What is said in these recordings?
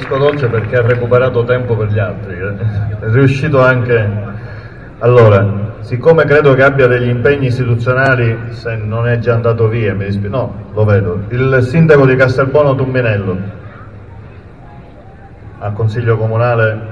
Francesco Dolce perché ha recuperato tempo per gli altri, è riuscito anche. Allora, siccome credo che abbia degli impegni istituzionali, se non è già andato via, mi dispiace, no, lo vedo, il sindaco di Castelbuono Tumminello, al Consiglio Comunale.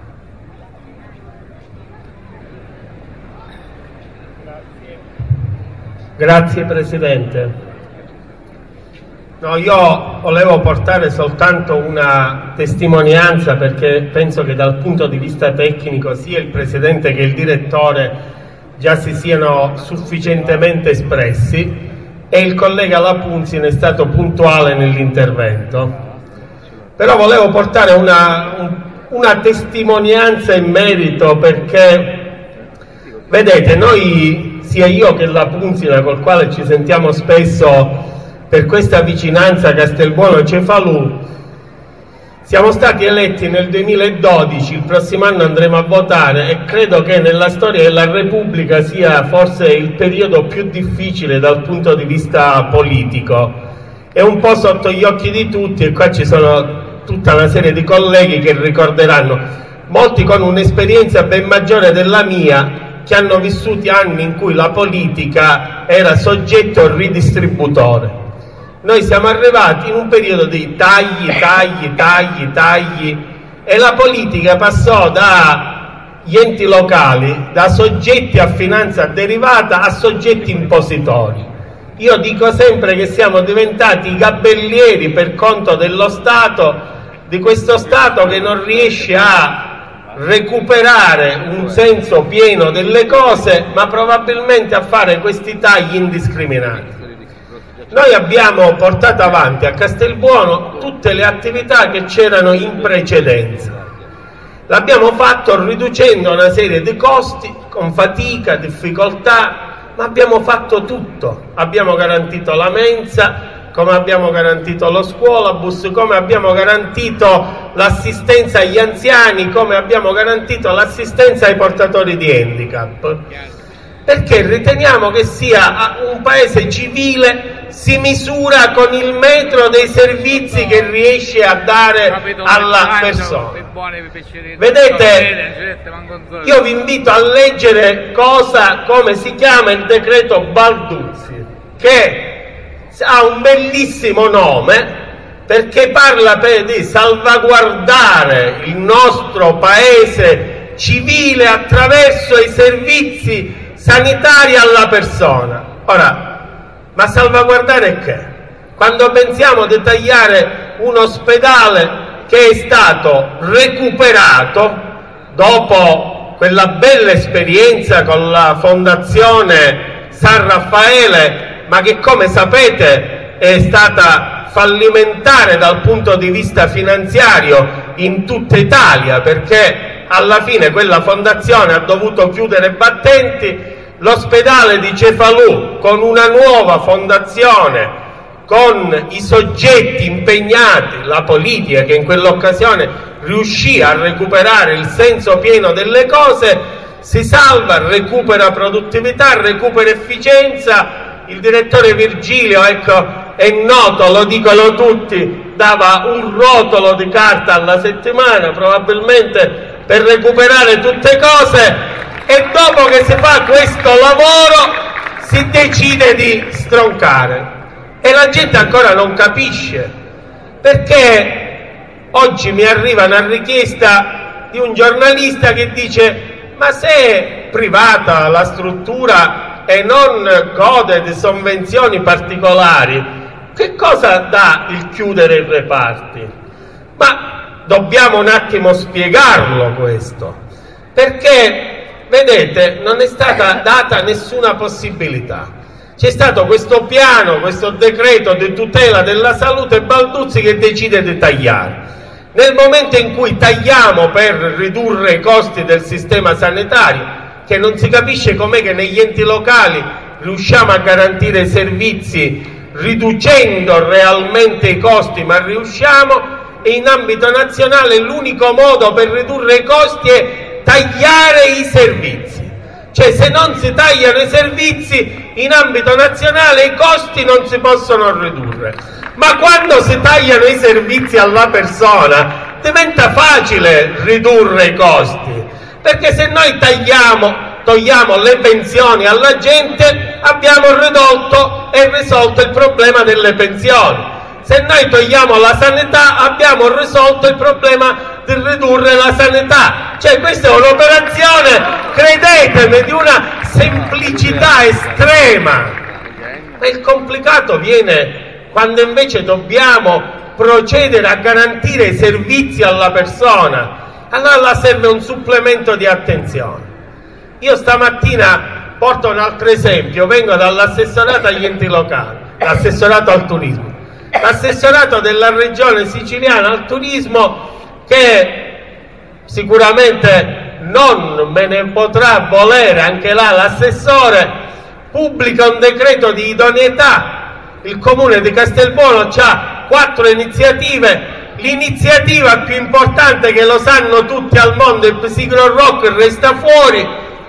Grazie Presidente. No, io volevo portare soltanto una testimonianza perché penso che dal punto di vista tecnico sia il Presidente che il Direttore già si siano sufficientemente espressi e il collega Lapunzi ne è stato puntuale nell'intervento. Però volevo portare una testimonianza in merito perché, vedete, noi, sia io che Lapunzi, col quale ci sentiamo spesso per questa vicinanza a Castelbuono Cefalù, siamo stati eletti nel 2012, il prossimo anno andremo a votare e credo che nella storia della Repubblica sia forse il periodo più difficile dal punto di vista politico. È un po' sotto gli occhi di tutti e qua ci sono tutta una serie di colleghi che ricorderanno, molti con un'esperienza ben maggiore della mia, che hanno vissuto anni in cui la politica era soggetto ridistributore. Noi siamo arrivati in un periodo di tagli e la politica passò dagli enti locali, da soggetti a finanza derivata a soggetti impositori. Io dico sempre che siamo diventati i gabellieri per conto dello Stato, di questo Stato che non riesce a recuperare un senso pieno delle cose, ma probabilmente a fare questi tagli indiscriminati. Noi abbiamo portato avanti a Castelbuono tutte le attività che c'erano in precedenza. L'abbiamo fatto riducendo una serie di costi, con fatica, difficoltà, ma abbiamo fatto tutto. Abbiamo garantito la mensa, come abbiamo garantito lo scuolabus, come abbiamo garantito l'assistenza agli anziani, come abbiamo garantito l'assistenza ai portatori di handicap. Perché riteniamo che sia un paese civile, si misura con il metro dei servizi che riesce a dare alla persona. Vedete, io vi invito a leggere come si chiama il decreto Balduzzi, che ha un bellissimo nome perché parla di salvaguardare il nostro paese civile attraverso i servizi sanitari alla persona. Ora, ma salvaguardare che? Quando pensiamo di tagliare un ospedale che è stato recuperato dopo quella bella esperienza con la Fondazione San Raffaele, ma che come sapete è stata fallimentare dal punto di vista finanziario in tutta Italia, perché alla fine quella fondazione ha dovuto chiudere i battenti. L'ospedale di Cefalù, con una nuova fondazione, con i soggetti impegnati, la politica che in quell'occasione riuscì a recuperare il senso pieno delle cose, si salva, recupera produttività, recupera efficienza. Il direttore Virgilio, ecco, è noto, lo dicono tutti, dava un rotolo di carta alla settimana, probabilmente per recuperare tutte cose. E dopo che si fa questo lavoro si decide di stroncare e la gente ancora non capisce, perché oggi mi arriva una richiesta di un giornalista che dice: ma se è privata la struttura e non gode di sovvenzioni particolari, che cosa dà il chiudere i reparti? Ma dobbiamo un attimo spiegarlo questo, perché vedete, non è stata data nessuna possibilità. C'è stato questo piano, questo decreto di tutela della salute Balduzzi che decide di tagliare. Nel momento in cui tagliamo per ridurre i costi del sistema sanitario, che non si capisce com'è che negli enti locali riusciamo a garantire i servizi riducendo realmente i costi, ma riusciamo, e in ambito nazionale l'unico modo per ridurre i costi è tagliare i servizi. Cioè, se non si tagliano i servizi in ambito nazionale i costi non si possono ridurre, ma quando si tagliano i servizi alla persona diventa facile ridurre i costi, perché se noi togliamo le pensioni alla gente, abbiamo ridotto e risolto il problema delle pensioni. Se noi togliamo la sanità, abbiamo risolto il problema di ridurre la sanità. Cioè, questa è un'operazione, credetemi, di una semplicità estrema. Ma il complicato viene quando invece dobbiamo procedere a garantire i servizi alla persona. Allora là serve un supplemento di attenzione. Io stamattina porto un altro esempio, vengo dall'assessorato agli enti locali, l'assessorato al turismo. L'assessorato della regione siciliana al turismo, che sicuramente non me ne potrà volere anche là l'assessore, pubblica un decreto di idoneità. Il comune di Castelbuono ha 4 iniziative. L'iniziativa più importante, che lo sanno tutti al mondo, il Psycho Rock, resta fuori,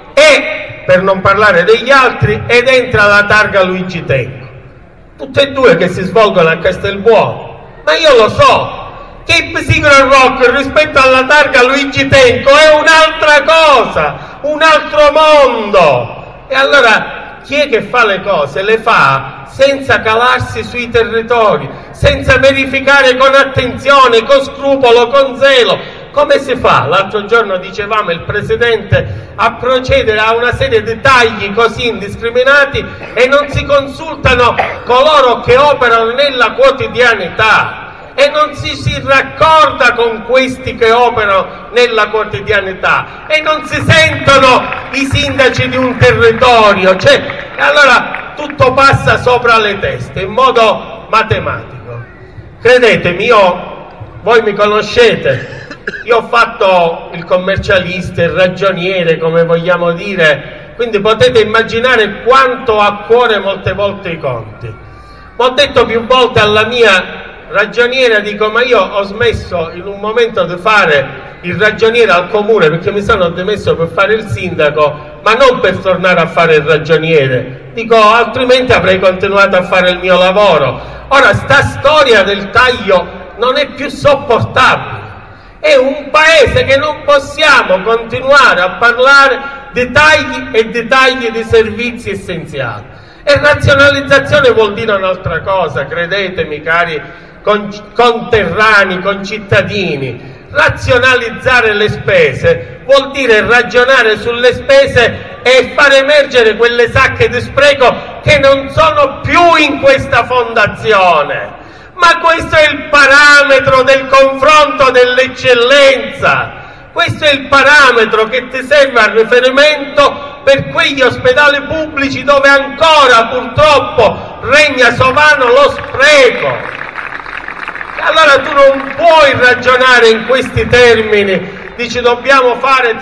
e per non parlare degli altri, ed entra la targa Luigi Tenco. Tutte e due che si svolgono a Castelbuono. Ma io lo so che il Psycho Rock rispetto alla targa Luigi Tenco è un'altra cosa, un altro mondo. E allora chi è che fa le cose? Le fa senza calarsi sui territori, senza verificare con attenzione, con scrupolo, con zelo. Come si fa? L'altro giorno dicevamo il Presidente a procedere a una serie di tagli così indiscriminati e non si consultano coloro che operano nella quotidianità, e non si raccorda con questi che operano nella quotidianità, e non si sentono i sindaci di un territorio. Cioè, allora tutto passa sopra le teste in modo matematico. Credetemi, voi mi conoscete. Io ho fatto il commercialista, il ragioniere, come vogliamo dire, quindi potete immaginare quanto ho a cuore molte volte i conti. Ho detto più volte alla mia ragioniera, dico: ma io ho smesso in un momento di fare il ragioniere al comune, perché mi sono dimesso per fare il sindaco, ma non per tornare a fare il ragioniere. Dico, altrimenti avrei continuato a fare il mio lavoro. Ora, sta storia del taglio non è più sopportabile. È un paese che non possiamo continuare a parlare di tagli e di tagli di servizi essenziali. E razionalizzazione vuol dire un'altra cosa, credetemi cari conterranei, concittadini. Razionalizzare le spese vuol dire ragionare sulle spese e far emergere quelle sacche di spreco che non sono più in questa fondazione. Ma questo è il parametro del confronto dell'eccellenza, questo è il parametro che ti serve a riferimento per quegli ospedali pubblici dove ancora purtroppo regna sovano lo spreco. Allora tu non puoi ragionare in questi termini. Dici: dobbiamo fare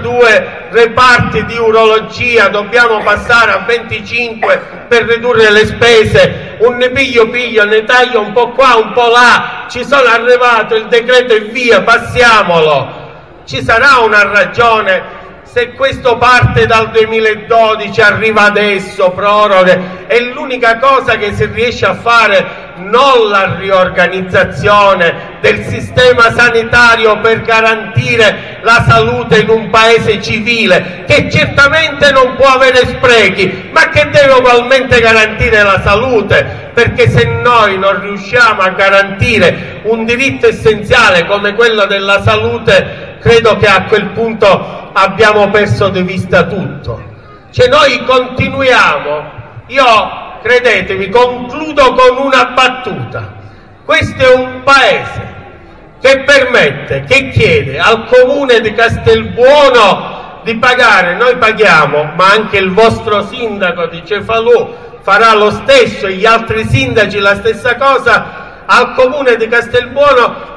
32 reparti di urologia, dobbiamo passare a 25 per ridurre le spese, ne piglio, ne taglio un po' qua, un po' là, ci sono arrivato il decreto e via, passiamolo. Ci sarà una ragione se questo parte dal 2012, arriva adesso, proroghe, è l'unica cosa che si riesce a fare, non la riorganizzazione del sistema sanitario per garantire la salute in un paese civile, che certamente non può avere sprechi, ma che deve ugualmente garantire la salute, perché se noi non riusciamo a garantire un diritto essenziale come quello della salute, credo che a quel punto abbiamo perso di vista tutto. Cioè noi continuiamo, credetemi, concludo con una battuta. Questo è un paese che permette, che chiede al comune di Castelbuono di pagare, noi paghiamo, ma anche il vostro sindaco di Cefalù farà lo stesso, e gli altri sindaci la stessa cosa, al comune di Castelbuono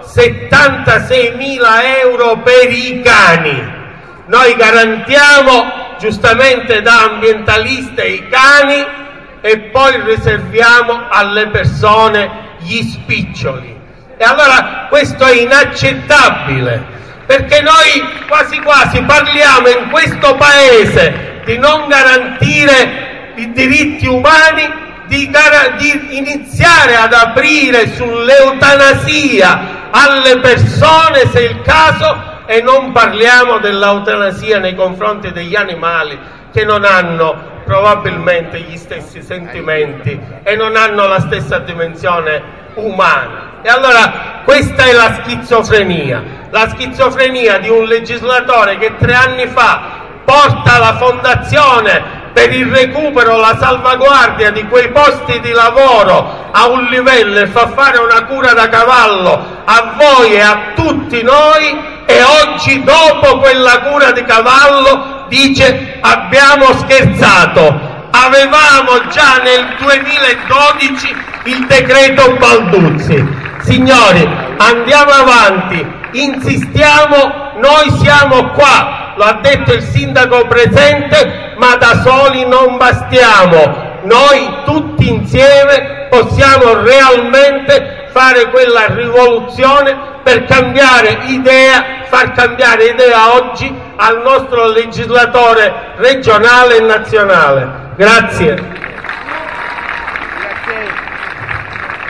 76.000 euro per i cani. Noi garantiamo giustamente da ambientaliste i cani e poi riserviamo alle persone gli spiccioli. E allora questo è inaccettabile, perché noi quasi quasi parliamo in questo paese di non garantire i diritti umani, di iniziare ad aprire sull'eutanasia alle persone se è il caso, e non parliamo dell'eutanasia nei confronti degli animali che non hanno probabilmente gli stessi sentimenti e non hanno la stessa dimensione umana. E allora questa è la schizofrenia di un legislatore che 3 anni fa porta la fondazione per il recupero, la salvaguardia di quei posti di lavoro a un livello e fa fare una cura da cavallo a voi e a tutti noi, e oggi dopo quella cura di cavallo dice: abbiamo scherzato, avevamo già nel 2012 il decreto Balduzzi. Signori, andiamo avanti, insistiamo, noi siamo qua, lo ha detto il sindaco presente, ma da soli non bastiamo. Noi tutti insieme possiamo realmente fare quella rivoluzione per cambiare idea, far cambiare idea oggi al nostro legislatore regionale e nazionale. Grazie.